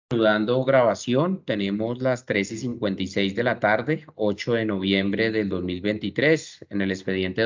Saludando grabación, tenemos las 3:56 de la tarde, 8 de noviembre del 2023, en el expediente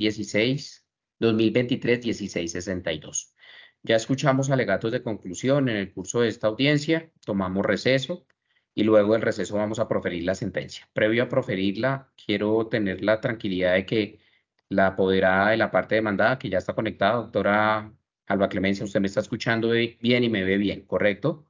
2023-1662. Ya escuchamos alegatos de conclusión en el curso de esta audiencia, tomamos receso y luego del receso vamos a proferir la sentencia. Previo a proferirla, quiero tener la tranquilidad de que la apoderada de la parte demandada, que ya está conectada, doctora Alba Clemencia, usted me está escuchando bien y me ve bien, ¿correcto?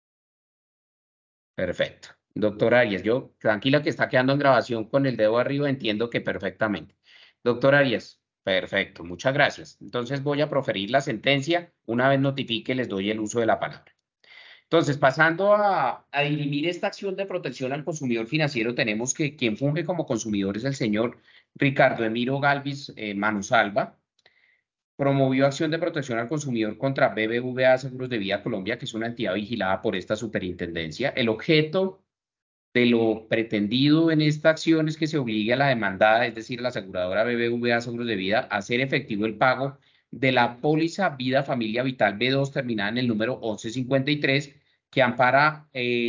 Perfecto. Doctor Arias, yo tranquila que está quedando en grabación con el dedo arriba, entiendo que perfectamente. Doctor Arias, perfecto, muchas gracias. Entonces voy a proferir la sentencia. Una vez notifique, les doy el uso de la palabra. Entonces, pasando a dirimir esta acción de protección al consumidor financiero, tenemos que quien funge como consumidor es el señor Ricardo Emiro Galvis Manusalva. Promovió acción de protección al consumidor contra BBVA Seguros de Vida Colombia, que es una entidad vigilada por esta superintendencia. El objeto de lo pretendido en esta acción es que se obligue a la demandada, es decir, la aseguradora BBVA Seguros de Vida, a hacer efectivo el pago de la póliza Vida Familia Vital B2 terminada en el número 1153, que ampara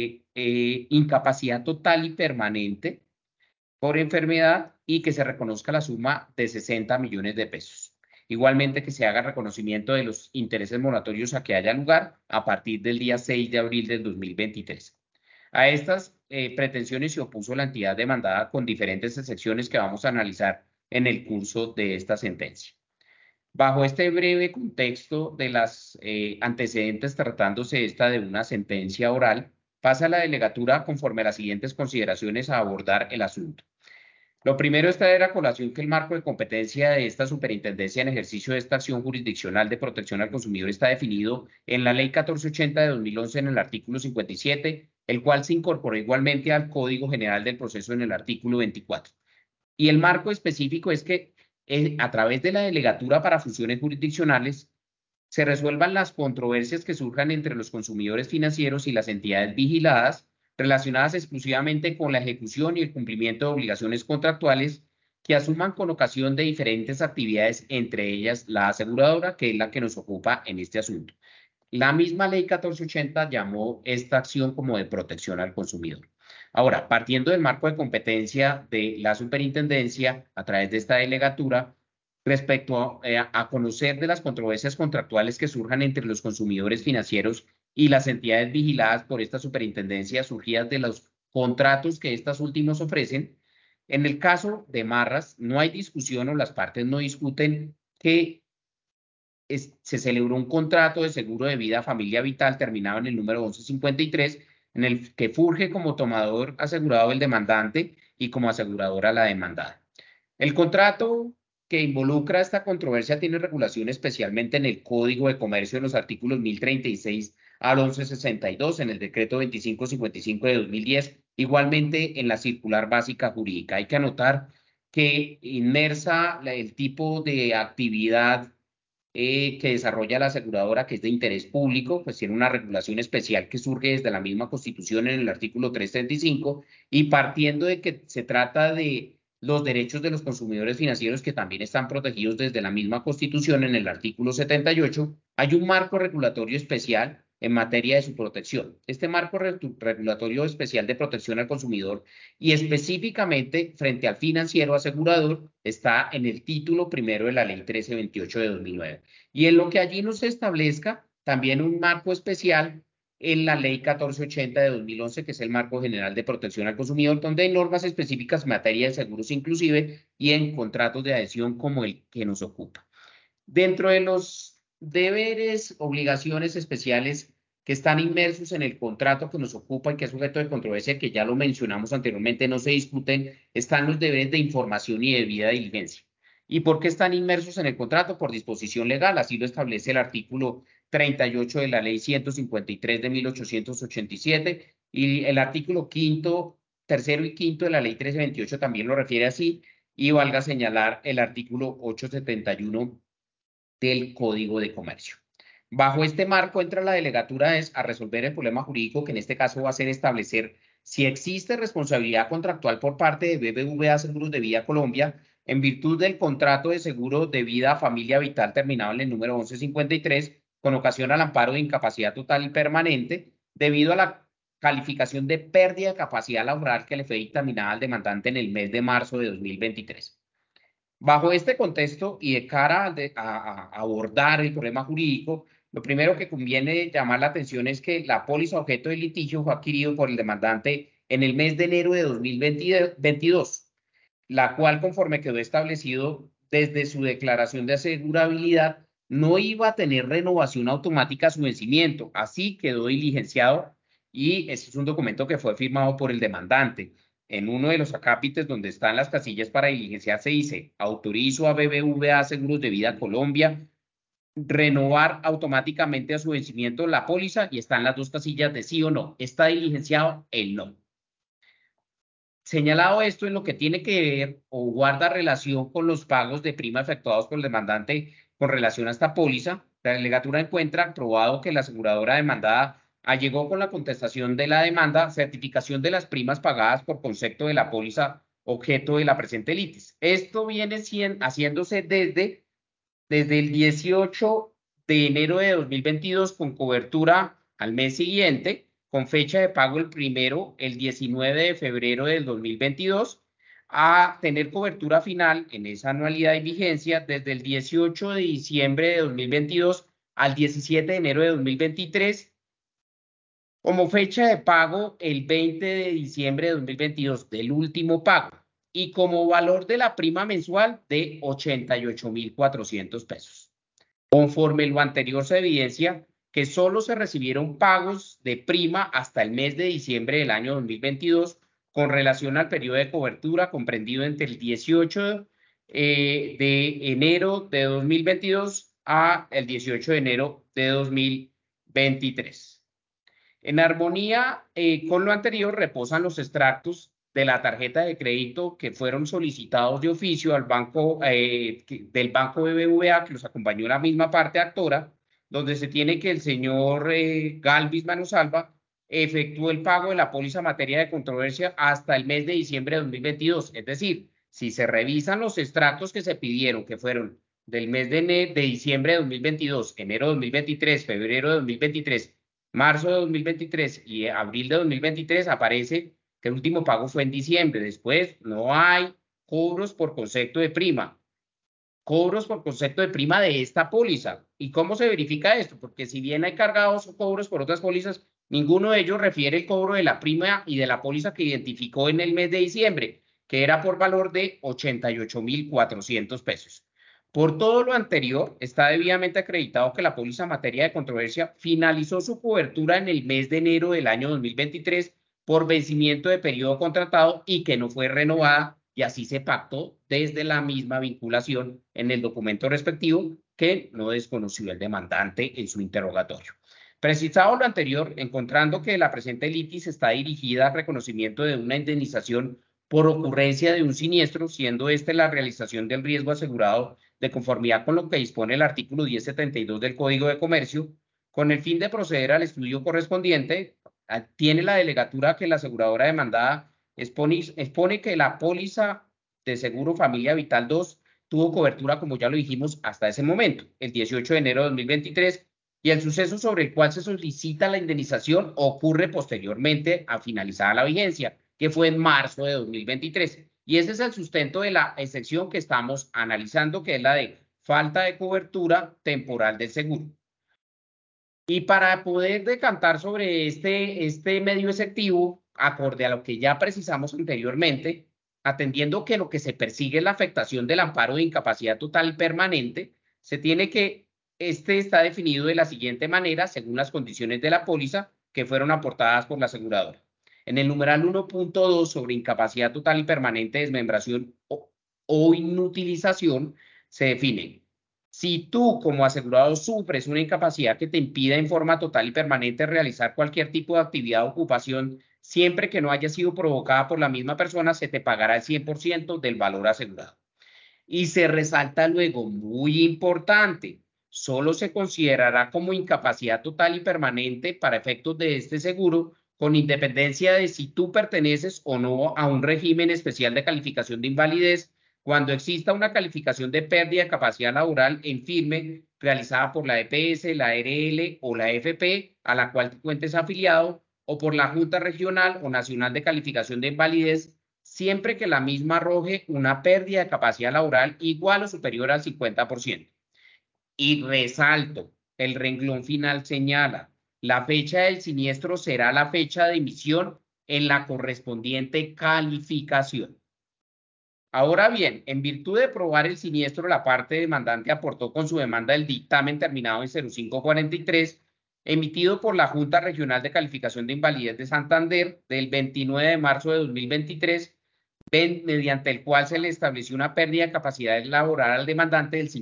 incapacidad total y permanente por enfermedad y que se reconozca la suma de 60 millones de pesos. Igualmente que se haga reconocimiento de los intereses moratorios a que haya lugar a partir del día 6 de abril del 2023. A estas pretensiones se opuso la entidad demandada con diferentes excepciones que vamos a analizar en el curso de esta sentencia. Bajo este breve contexto de las antecedentes, tratándose esta de una sentencia oral, pasa la delegatura conforme a las siguientes consideraciones a abordar el asunto. Lo primero es traer a colación que el marco de competencia de esta superintendencia en ejercicio de esta acción jurisdiccional de protección al consumidor está definido en la Ley 1480 de 2011 en el artículo 57, el cual se incorporó igualmente al Código General del Proceso en el artículo 24. Y el marco específico es que a través de la delegatura para funciones jurisdiccionales se resuelvan las controversias que surjan entre los consumidores financieros y las entidades vigiladas relacionadas exclusivamente con la ejecución y el cumplimiento de obligaciones contractuales que asuman con ocasión de diferentes actividades, entre ellas la aseguradora, que es la que nos ocupa en este asunto. La misma ley 1480 llamó esta acción como de protección al consumidor. Ahora, partiendo del marco de competencia de la superintendencia a través de esta delegatura, respecto a conocer de las controversias contractuales que surjan entre los consumidores financieros y las entidades vigiladas por esta superintendencia surgidas de los contratos que estas últimas ofrecen, en el caso de Marras no hay discusión o las partes no discuten que se celebró un contrato de seguro de vida familia vital terminado en el número 1153, en el que funge como tomador asegurado el demandante y como aseguradora la demandada. El contrato que involucra esta controversia tiene regulación especialmente en el Código de Comercio en los artículos 1036 al 1162, en el decreto 2555 de 2010, igualmente en la circular básica jurídica. Hay que anotar que inmersa el tipo de actividad que desarrolla la aseguradora, que es de interés público, pues tiene una regulación especial que surge desde la misma Constitución en el artículo 335, y partiendo de que se trata de los derechos de los consumidores financieros que también están protegidos desde la misma Constitución en el artículo 78, hay un marco regulatorio especial en materia de su protección. Este marco regulatorio especial de protección al consumidor y específicamente frente al financiero asegurador está en el título primero de la Ley 1328 de 2009. Y en lo que allí nos establezca también un marco especial en la Ley 1480 de 2011, que es el Marco General de Protección al Consumidor, donde hay normas específicas en materia de seguros inclusive y en contratos de adhesión como el que nos ocupa. Dentro de los deberes, obligaciones especiales que están inmersos en el contrato que nos ocupa y que es sujeto de controversia, que ya lo mencionamos anteriormente, no se discuten, están los deberes de información y debida diligencia. ¿Y por qué están inmersos en el contrato? Por disposición legal, así lo establece el artículo 38 de la Ley 153 de 1887 y el artículo quinto, tercero y quinto de la Ley 1328 también lo refiere así, y valga señalar el artículo 871 del Código de Comercio. Bajo este marco entra la delegatura a resolver el problema jurídico, que en este caso va a ser establecer si existe responsabilidad contractual por parte de BBVA Seguros de Vida Colombia en virtud del contrato de seguro de vida familia vital terminado en el número 1153 con ocasión al amparo de incapacidad total y permanente debido a la calificación de pérdida de capacidad laboral que le fue dictaminada al demandante en el mes de marzo de 2023. Bajo este contexto y de cara a abordar el problema jurídico, lo primero que conviene llamar la atención es que la póliza objeto de litigio fue adquirido por el demandante en el mes de enero de 2022, la cual, conforme quedó establecido desde su declaración de asegurabilidad, no iba a tener renovación automática a su vencimiento. Así quedó diligenciado y ese es un documento que fue firmado por el demandante. En uno de los acápites donde están las casillas para diligenciar se dice: autorizo a BBVA Seguros de Vida Colombia renovar automáticamente a su vencimiento la póliza, y están las dos casillas de sí o no. ¿Está diligenciado? El no. Señalado esto, en lo que tiene que ver o guarda relación con los pagos de prima efectuados por el demandante con relación a esta póliza, la delegatura encuentra probado que la aseguradora demandada allegó con la contestación de la demanda certificación de las primas pagadas por concepto de la póliza objeto de la presente litis. Esto viene haciéndose desde el 18 de enero de 2022 con cobertura al mes siguiente, con fecha de pago el 19 de febrero del 2022, a tener cobertura final en esa anualidad y vigencia desde el 18 de diciembre de 2022 al 17 de enero de 2023, como fecha de pago el 20 de diciembre de 2022 del último pago, y como valor de la prima mensual de 88.400 pesos. Conforme lo anterior, se evidencia que solo se recibieron pagos de prima hasta el mes de diciembre del año 2022 con relación al periodo de cobertura comprendido entre el 18 de enero de 2022 a el 18 de enero de 2023. En armonía con lo anterior, reposan los extractos de la tarjeta de crédito que fueron solicitados de oficio al banco, del banco BBVA, que los acompañó en la misma parte actora, donde se tiene que el señor Galvis Manosalva efectuó el pago de la póliza materia de controversia hasta el mes de diciembre de 2022. Es decir, si se revisan los extractos que se pidieron, que fueron del mes de diciembre de 2022, enero de 2023, febrero de 2023, marzo de 2023 y abril de 2023, aparece que el último pago fue en diciembre. Después no hay cobros por concepto de prima. Cobros por concepto de prima de esta póliza. ¿Y cómo se verifica esto? Porque si bien hay cargados o cobros por otras pólizas, ninguno de ellos refiere el cobro de la prima y de la póliza que identificó en el mes de diciembre, que era por valor de 88.400 pesos. Por todo lo anterior, está debidamente acreditado que la póliza materia de controversia finalizó su cobertura en el mes de enero del año 2023 por vencimiento de periodo contratado y que no fue renovada, y así se pactó desde la misma vinculación en el documento respectivo, que no desconoció el demandante en su interrogatorio. Precisado lo anterior, encontrando que la presente litis está dirigida al reconocimiento de una indemnización por ocurrencia de un siniestro, siendo este la realización del riesgo asegurado de conformidad con lo que dispone el artículo 1072 del Código de Comercio, con el fin de proceder al estudio correspondiente, tiene la delegatura que la aseguradora demandada expone que la póliza de seguro Familia Vital 2 tuvo cobertura, como ya lo dijimos, hasta ese momento, el 18 de enero de 2023, y el suceso sobre el cual se solicita la indemnización ocurre posteriormente a finalizada la vigencia, que fue en marzo de 2023. Y ese es el sustento de la excepción que estamos analizando, que es la de falta de cobertura temporal del seguro. Y para poder decantar sobre este medio exceptivo, acorde a lo que ya precisamos anteriormente, atendiendo que lo que se persigue es la afectación del amparo de incapacidad total y permanente, se tiene que este está definido de la siguiente manera, según las condiciones de la póliza que fueron aportadas por la aseguradora. En el numeral 1.2 sobre incapacidad total y permanente, desmembración o inutilización, se define: si tú como asegurado sufres una incapacidad que te impida en forma total y permanente realizar cualquier tipo de actividad o ocupación, siempre que no haya sido provocada por la misma persona, se te pagará el 100% del valor asegurado. Y se resalta luego, muy importante, solo se considerará como incapacidad total y permanente para efectos de este seguro, con independencia de si tú perteneces o no a un régimen especial de calificación de invalidez, cuando exista una calificación de pérdida de capacidad laboral en firme realizada por la EPS, la ARL o la FP, a la cual te cuentes afiliado, o por la Junta Regional o Nacional de Calificación de Invalidez, siempre que la misma arroje una pérdida de capacidad laboral igual o superior al 50%. Y resalto, el renglón final señala, la fecha del siniestro será la fecha de emisión en la correspondiente calificación. Ahora bien, en virtud de probar el siniestro, la parte demandante aportó con su demanda el dictamen terminado en 0543, emitido por la Junta Regional de Calificación de Invalidez de Santander del 29 de marzo de 2023, mediante el cual se le estableció una pérdida de capacidad laboral al demandante del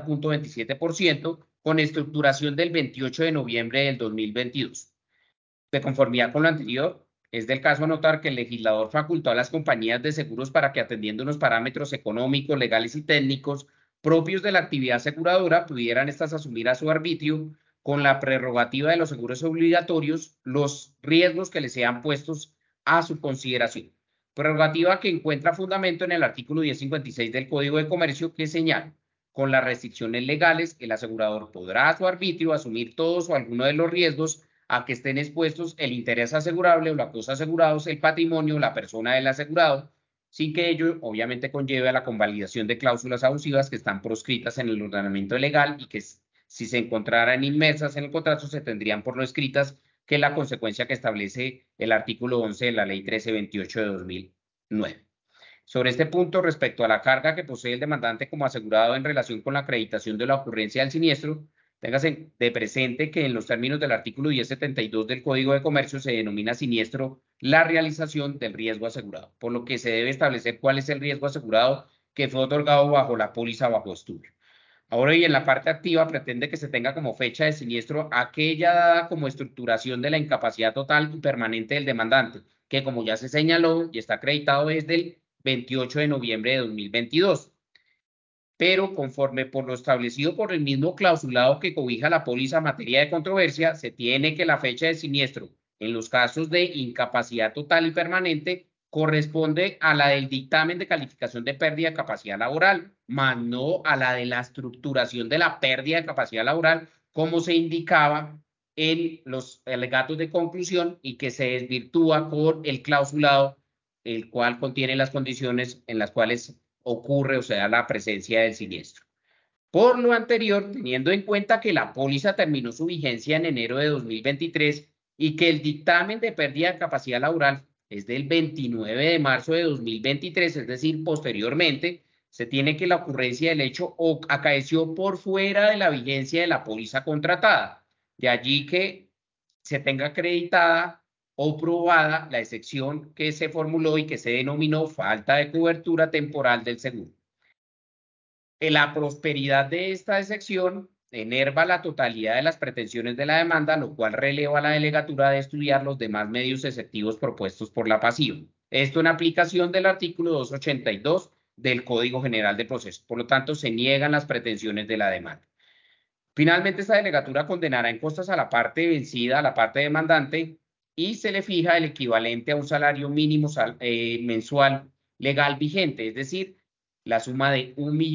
50.27%, con estructuración del 28 de noviembre del 2022. De conformidad con lo anterior, es del caso notar que el legislador facultó a las compañías de seguros para que, atendiendo unos parámetros económicos, legales y técnicos propios de la actividad aseguradora, pudieran estas asumir a su arbitrio, con la prerrogativa de los seguros obligatorios, los riesgos que les sean puestos a su consideración. Prerrogativa que encuentra fundamento en el artículo 1056 del Código de Comercio, que señala: con las restricciones legales, el asegurador podrá a su arbitrio asumir todos o alguno de los riesgos a que estén expuestos el interés asegurable o los asegurados, el patrimonio, la persona del asegurado, sin que ello obviamente conlleve a la convalidación de cláusulas abusivas que están proscritas en el ordenamiento legal y que, si se encontraran inmersas en el contrato, se tendrían por no escritas, que es la consecuencia que establece el artículo 11 de la Ley 1328 de 2009. Sobre este punto, respecto a la carga que posee el demandante como asegurado en relación con la acreditación de la ocurrencia del siniestro, téngase de presente que en los términos del artículo 1072 del Código de Comercio se denomina siniestro la realización del riesgo asegurado, por lo que se debe establecer cuál es el riesgo asegurado que fue otorgado bajo la póliza bajo estudio. Ahora, y en la parte activa, pretende que se tenga como fecha de siniestro aquella dada como estructuración de la incapacidad total y permanente del demandante, que, como ya se señaló y está acreditado, desde el 28 de noviembre de 2022. Pero conforme por lo establecido por el mismo clausulado que cobija la póliza en materia de controversia, se tiene que la fecha de siniestro en los casos de incapacidad total y permanente corresponde a la del dictamen de calificación de pérdida de capacidad laboral, más no a la de la estructuración de la pérdida de capacidad laboral, como se indicaba en los alegatos de conclusión y que se desvirtúa con el clausulado, el cual contiene las condiciones en las cuales ocurre, o sea, la presencia del siniestro. Por lo anterior, teniendo en cuenta que la póliza terminó su vigencia en enero de 2023 y que el dictamen de pérdida de capacidad laboral es del 29 de marzo de 2023, es decir, posteriormente, se tiene que la ocurrencia del hecho acaeció por fuera de la vigencia de la póliza contratada. De allí que se tenga acreditada o probada la excepción que se formuló y que se denominó falta de cobertura temporal del seguro. La prosperidad de esta excepción enerva la totalidad de las pretensiones de la demanda, lo cual releva a la delegatura de estudiar los demás medios exceptivos propuestos por la pasiva. Esto en aplicación del artículo 282 del Código General de Procesos. Por lo tanto, se niegan las pretensiones de la demanda. Finalmente, esta delegatura condenará en costas a la parte vencida, a la parte demandante, y se le fija el equivalente a un salario mínimo mensual legal vigente, es decir, la suma de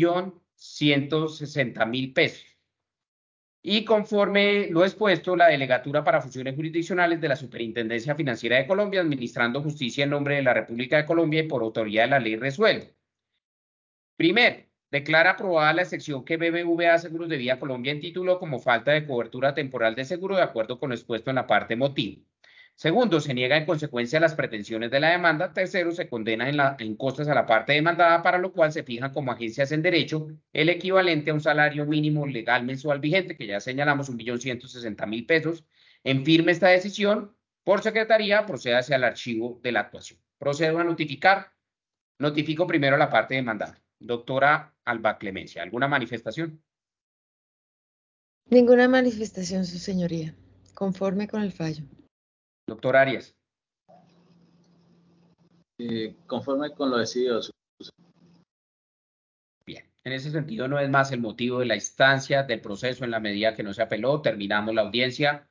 1.160.000 pesos. Y conforme lo expuesto, la delegatura para funciones jurisdiccionales de la Superintendencia Financiera de Colombia, administrando justicia en nombre de la República de Colombia y por autoridad de la ley, resuelve. Primero, declara aprobada la excepción que BBVA Seguros de Vida Colombia intituló como falta de cobertura temporal de seguro, de acuerdo con lo expuesto en la parte motivo. Segundo, se niega en consecuencia las pretensiones de la demanda. Tercero, se condena en costas a la parte demandada, para lo cual se fijan como agencias en derecho el equivalente a un salario mínimo legal mensual vigente, que ya señalamos, 1.160.000 pesos. En firme esta decisión, por secretaría, procede hacia el archivo de la actuación. Procedo a notificar. Notifico primero la parte demandada. Doctora Alba Clemencia, ¿alguna manifestación? Ninguna manifestación, su señoría. Conforme con el fallo. Doctor Arias. Conforme con lo decidido. Bien, en ese sentido no es más el motivo de la instancia del proceso en la medida que no se apeló. Terminamos la audiencia.